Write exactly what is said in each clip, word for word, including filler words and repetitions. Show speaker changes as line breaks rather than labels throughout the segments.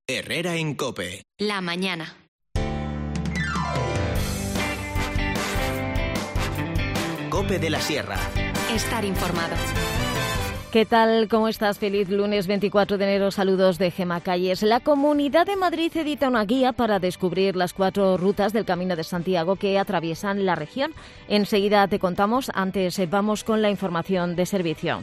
Herrera en COPE.
La mañana.
COPE de la Sierra.
Estar informado.
¿Qué tal? ¿Cómo estás? Feliz lunes veinticuatro de enero. Saludos de Gema Calles. La Comunidad de Madrid edita una guía para descubrir las cuatro rutas del Camino de Santiago que atraviesan la región. Enseguida te contamos. Antes vamos con la información de servicio.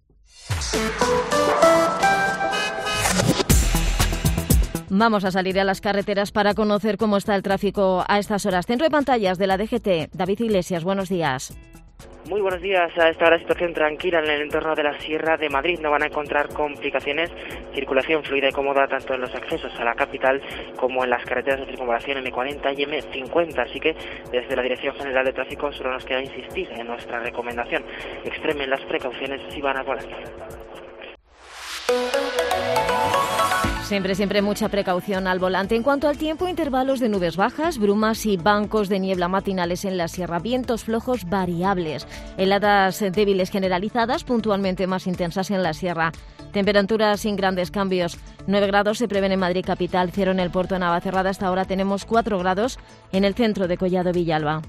Vamos a salir a las carreteras para conocer cómo está el tráfico a estas horas. Centro de pantallas de la D G T. David Iglesias, buenos días.
Muy buenos días. A esta hora situación tranquila en el entorno de la Sierra de Madrid. No van a encontrar complicaciones. Circulación fluida y cómoda tanto en los accesos a la capital como en las carreteras de circunvalación eme cuarenta y eme cincuenta. Así que desde la Dirección General de Tráfico solo nos queda insistir en nuestra recomendación. Extremen las precauciones si van a volante.
Siempre, siempre mucha precaución al volante. En cuanto al tiempo, intervalos de nubes bajas, brumas y bancos de niebla matinales en la sierra, vientos flojos variables, heladas débiles generalizadas, puntualmente más intensas en la sierra. Temperaturas sin grandes cambios. nueve grados se prevén en Madrid capital, cero en el puerto de Navacerrada. Hasta ahora tenemos cuatro grados en el centro de Collado Villalba.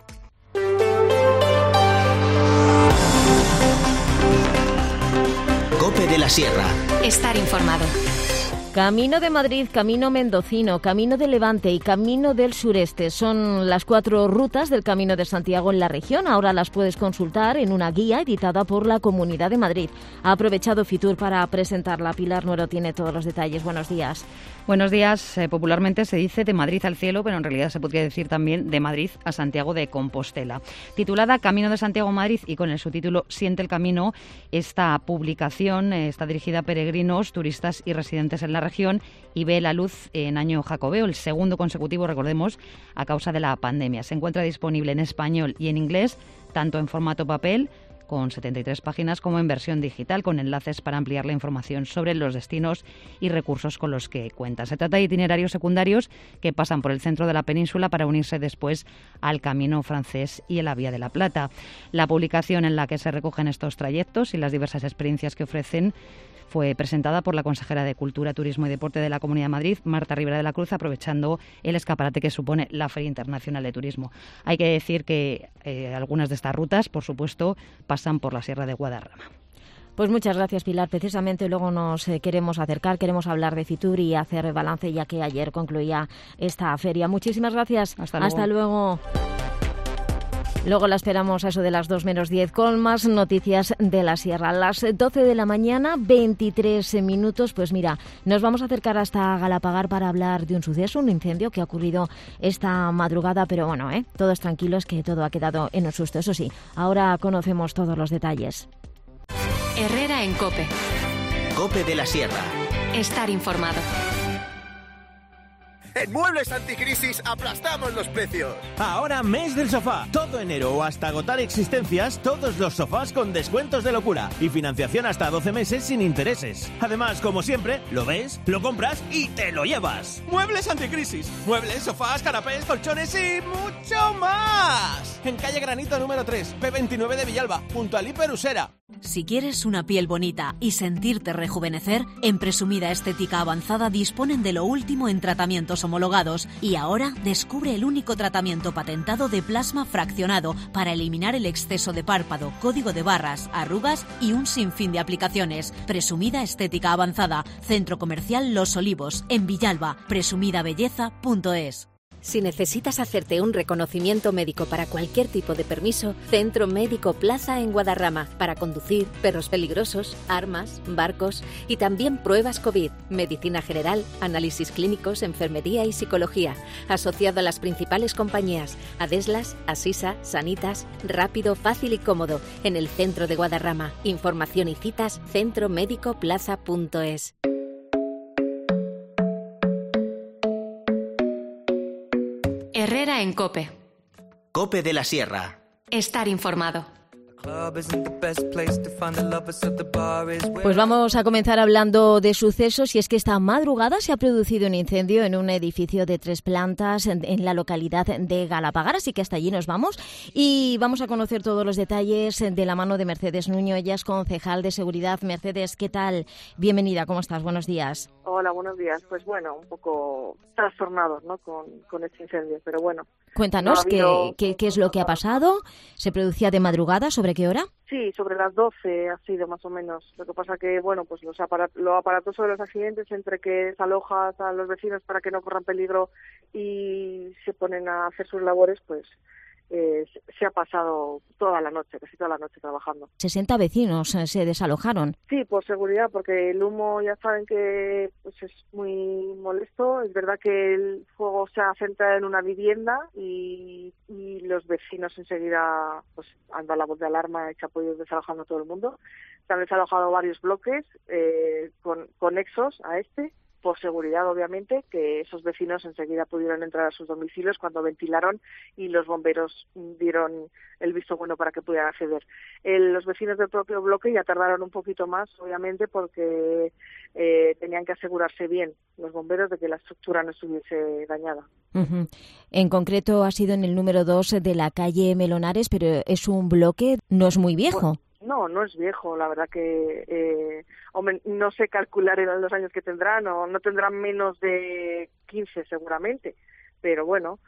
COPE de la Sierra.
Estar informado.
Camino de Madrid, Camino Mendocino, Camino de Levante y Camino del Sureste son las cuatro rutas del Camino de Santiago en la región. Ahora las puedes consultar en una guía editada por la Comunidad de Madrid. Ha aprovechado Fitur para presentarla. Pilar Nuero tiene todos los detalles. Buenos días.
Buenos días. Eh, popularmente se dice de Madrid al cielo, pero en realidad se podría decir también de Madrid a Santiago de Compostela. Titulada Camino de Santiago Madrid y con el subtítulo Siente el Camino, esta publicación eh, está dirigida a peregrinos, turistas y residentes en la región y ve la luz en año jacobeo, el segundo consecutivo, recordemos, a causa de la pandemia. Se encuentra disponible en español y en inglés, tanto en formato papel, con setenta y tres páginas, como en versión digital, con enlaces para ampliar la información sobre los destinos y recursos con los que cuenta. Se trata de itinerarios secundarios que pasan por el centro de la península para unirse después al Camino francés y a la Vía de la Plata. La publicación en la que se recogen estos trayectos y las diversas experiencias que ofrecen fue presentada por la consejera de Cultura, Turismo y Deporte de la Comunidad de Madrid, Marta Ribera de la Cruz, aprovechando el escaparate que supone la Feria Internacional de Turismo. Hay que decir que eh, algunas de estas rutas, por supuesto, pasan por la Sierra de Guadarrama.
Pues muchas gracias, Pilar. Precisamente luego nos eh, queremos acercar, queremos hablar de Fitur y hacer balance, ya que ayer concluía esta feria. Muchísimas gracias.
Hasta luego.
Hasta luego. Luego la esperamos a eso de las dos menos diez con más noticias de la Sierra. A las doce de la mañana, veintitrés minutos. Pues mira, nos vamos a acercar hasta Galapagar para hablar de un suceso, un incendio que ha ocurrido esta madrugada. Pero bueno, ¿eh? todos tranquilos, que todo ha quedado en un susto. Eso sí, ahora conocemos todos los detalles.
Herrera en COPE.
COPE de la Sierra.
Estar informado.
En Muebles Anticrisis aplastamos los precios.
Ahora mes del sofá. Todo enero o hasta agotar existencias, todos los sofás con descuentos de locura y financiación hasta doce meses sin intereses. Además, como siempre, lo ves, lo compras y te lo llevas.
Muebles Anticrisis. Muebles, sofás, canapés, colchones y mucho más.
En calle Granito número tres, P veintinueve de Villalba, junto al Hiper Usera.
Si quieres una piel bonita y sentirte rejuvenecer, en Presumida Estética Avanzada disponen de lo último en tratamientos homologados y ahora descubre el único tratamiento patentado de plasma fraccionado para eliminar el exceso de párpado, código de barras, arrugas y un sinfín de aplicaciones. Presumida Estética Avanzada, Centro Comercial Los Olivos, en Villalba, presumida belleza punto es.
Si necesitas hacerte un reconocimiento médico para cualquier tipo de permiso, Centro Médico Plaza en Guadarrama, para conducir, perros peligrosos, armas, barcos y también pruebas COVID, medicina general, análisis clínicos, enfermería y psicología. Asociado a las principales compañías, Adeslas, Asisa, Sanitas, rápido, fácil y cómodo, en el centro de Guadarrama. Información y citas centro médico plaza punto es.
Herrera en COPE.
COPE de la Sierra.
Estar informado.
Pues vamos a comenzar hablando de sucesos, y es que esta madrugada se ha producido un incendio en un edificio de tres plantas en, en la localidad de Galapagar, así que hasta allí nos vamos y vamos a conocer todos los detalles de la mano de Mercedes Nuño. Ella es concejal de seguridad. Mercedes, ¿qué tal? Bienvenida, ¿cómo estás? Buenos días.
Hola, buenos días. Pues bueno, un poco trastornados, ¿no? Con, con este incendio, pero bueno.
Cuéntanos,
no habido...
¿qué, qué, qué es lo que ha pasado? ¿Se producía de madrugada? ¿Sobre qué hora?
Sí, sobre las doce ha sido más o menos. Lo que pasa que, bueno, pues los aparat lo aparatoso de los accidentes, entre que desalojas a los vecinos para que no corran peligro y se ponen a hacer sus labores, pues eh, se ha pasado toda la noche, casi toda la noche trabajando.
sesenta vecinos eh, se desalojaron.
Sí, por seguridad, porque el humo ya saben que pues es muy molesto. Es verdad que el fuego se ha centrado en una vivienda y, y los vecinos enseguida pues han dado la voz de alarma y se ha podido desalojar a todo el mundo. Se han desalojado varios bloques eh, con, conexos a este, por seguridad, obviamente, que esos vecinos enseguida pudieron entrar a sus domicilios cuando ventilaron y los bomberos dieron el visto bueno para que pudieran acceder. El, los vecinos del propio bloque ya tardaron un poquito más, obviamente, porque eh, tenían que asegurarse bien los bomberos de que la estructura no estuviese dañada.
Uh-huh. En concreto ha sido en el número dos de la calle Melonares, pero es un bloque, no es muy viejo.
Bueno, no, no es viejo, la verdad que eh, hombre, no sé calcular en los años que tendrán, o no tendrán menos de quince seguramente, pero bueno,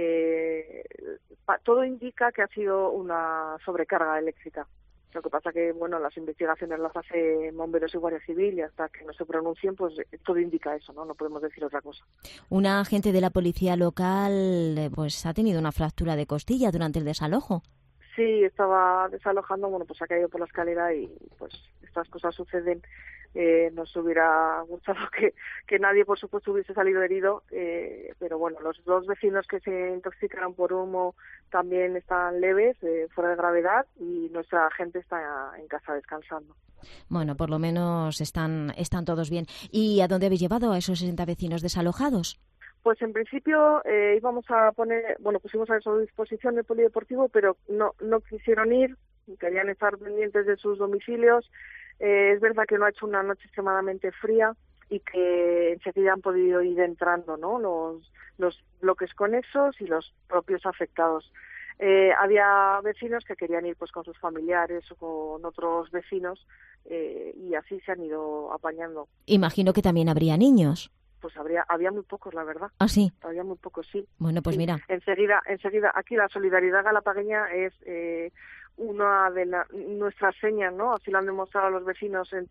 eh, pa, todo indica que ha sido una sobrecarga eléctrica. Lo que pasa que, bueno, las investigaciones las hace bomberos y Guardia Civil y hasta que no se pronuncien, pues todo indica eso, ¿no? No podemos decir otra cosa.
Una agente de la policía local, pues ha tenido una fractura de costilla durante el desalojo.
Sí, estaba desalojando, bueno, pues ha caído por la escalera y pues estas cosas suceden. Eh, nos hubiera gustado que, que nadie, por supuesto, hubiese salido herido, eh, pero bueno, los dos vecinos que se intoxicaron por humo también están leves, eh, fuera de gravedad, y nuestra gente está en casa descansando.
Bueno, por lo menos están, están todos bien. ¿Y a dónde habéis llevado a esos sesenta vecinos desalojados?
Pues en principio eh, íbamos a poner, bueno, pusimos a su disposición el polideportivo, pero no no quisieron ir, querían estar pendientes de sus domicilios. Eh, es verdad que no ha hecho una noche extremadamente fría y que enseguida han podido ir entrando, ¿no? Los, los bloques conexos y los propios afectados. Eh, había vecinos que querían ir pues con sus familiares o con otros vecinos eh, y así se han ido apañando.
Imagino que también habría niños.
Pues habría, había muy pocos, la verdad.
¿Ah, sí?
Había muy pocos, sí.
Bueno, pues
sí.
mira.
Enseguida, enseguida, aquí la solidaridad galapagueña es eh, una de la, nuestras señas, ¿no? Así lo han demostrado los vecinos en,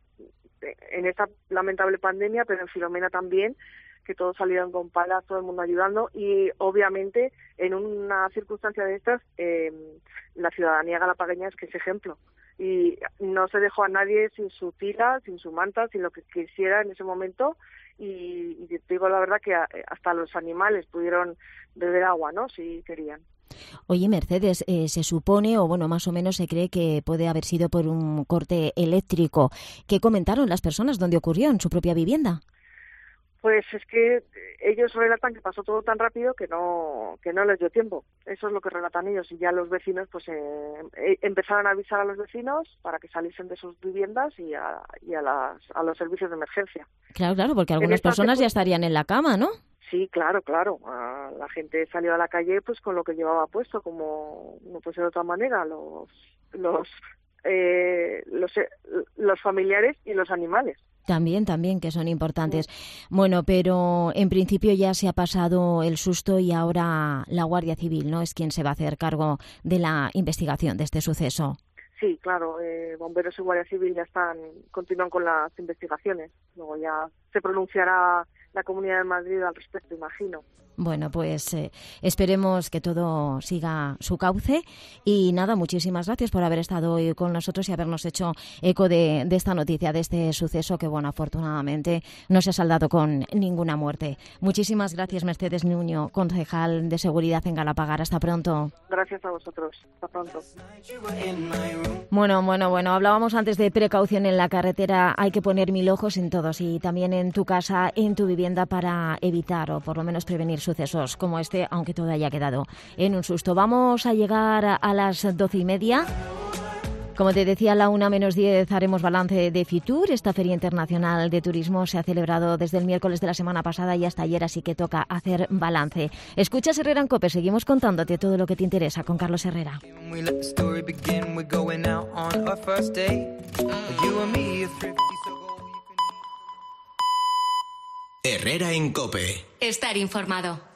en esta lamentable pandemia, pero en Filomena también, que todos salieron con palas, todo el mundo ayudando, y obviamente en una circunstancia de estas, eh, la ciudadanía galapagueña es que es ejemplo. Y no se dejó a nadie sin su tira, sin su manta, sin lo que quisiera en ese momento. Y, y te digo la verdad que a, hasta los animales pudieron beber agua, ¿no? Si querían.
Oye, Mercedes, eh, se supone, o bueno, más o menos se cree que puede haber sido por un corte eléctrico. ¿Qué comentaron las personas donde ocurrió, en su propia vivienda?
Pues es que ellos relatan que pasó todo tan rápido que no que no les dio tiempo. Eso es lo que relatan ellos. Y ya los vecinos pues eh, empezaron a avisar a los vecinos para que saliesen de sus viviendas y a, y a, las, a los servicios de emergencia.
Claro, claro, porque algunas personas ya estarían en la cama, ¿no?
Sí, claro, claro. Ah, la gente salió a la calle pues con lo que llevaba puesto, como no puede ser de otra manera, los los eh, los, los familiares y los animales.
También, también, que son importantes. Bueno, pero en principio ya se ha pasado el susto y ahora la Guardia Civil, ¿no?, es quien se va a hacer cargo de la investigación de este suceso.
Sí, claro, eh, bomberos y Guardia Civil ya están, continúan con las investigaciones. Luego ya se pronunciará la Comunidad de Madrid al respecto, imagino.
Bueno, pues eh, esperemos que todo siga su cauce y nada, muchísimas gracias por haber estado hoy con nosotros y habernos hecho eco de, de esta noticia, de este suceso que, bueno, afortunadamente no se ha saldado con ninguna muerte. Muchísimas gracias, Mercedes Nuño, concejal de Seguridad en Galapagar. Hasta pronto.
Gracias a vosotros. Hasta pronto.
Bueno, bueno, bueno, hablábamos antes de precaución en la carretera. Hay que poner mil ojos en todos y también en tu casa, en tu vivienda, para evitar o por lo menos prevenir sucesos como este, aunque todo haya quedado en un susto. Vamos a llegar a, a las doce y media. Como te decía, a la una menos diez haremos balance de Fitur. Esta Feria Internacional de Turismo se ha celebrado desde el miércoles de la semana pasada y hasta ayer, así que toca hacer balance. Escuchas Herrera en COPE, seguimos contándote todo lo que te interesa con Carlos Herrera.
Herrera en COPE.
Estar informado.